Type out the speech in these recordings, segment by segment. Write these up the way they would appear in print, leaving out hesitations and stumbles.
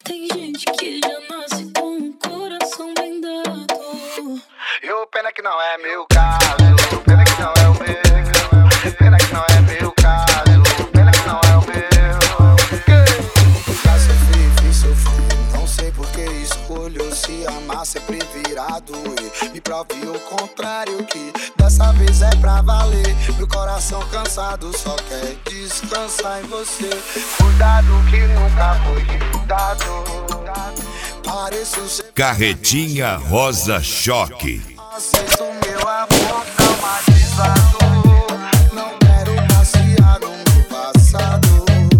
Tem gente que já nasce com um coração bem dado. E o pena que não é meu caso, pena que não é o meu, pena que não é meu caso, pena que não é o meu. Já sofri, sofri, não sei por que escolho se amar sempre virado. E me prove o contrário, que dessa vez é pra valer. Meu coração cansado só quer descansar em você. Cuidado que nunca foi cuidado. Pareço ser Carretinha Rosa Choque. aceito meu amor traumatizado. Não quero passear no meu passado.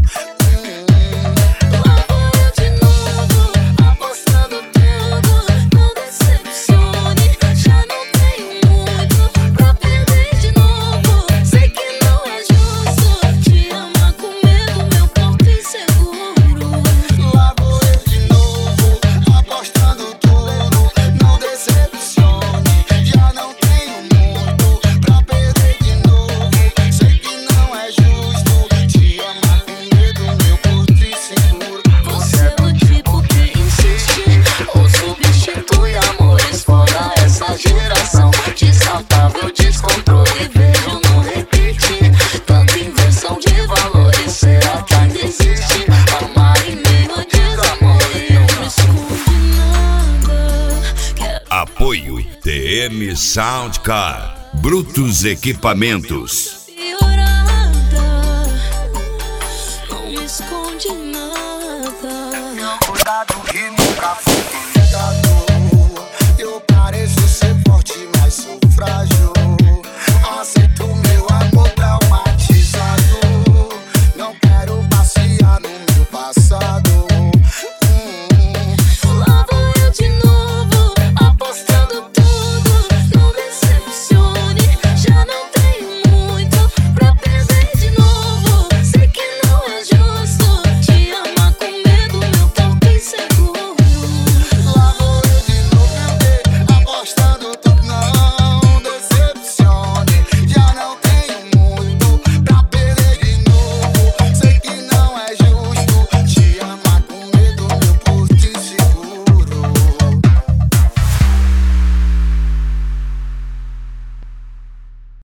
Lá vou eu de novo, apostando tudo. Não decepcione, já não tenho muito pra perder de novo. Sei que não é justo te amar com medo, meu corpo inseguro. Lá vou eu de novo, apostando tudo. Não decepcione, já não tenho muito pra perder de novo. Sei que não é justo te amar com medo, meu corpo inseguro. Você é do tipo que insiste ou substitui amores fora essa geração. Descartável, descontrole, vejo no repeat. Tanta inversão de valores, será que ainda existe? Amar em meio a desamor e não me esconde nada. Quero Apoio TM Soundcar. Brutos Equipamentos. piorada, não me esconde nada. Cuidado que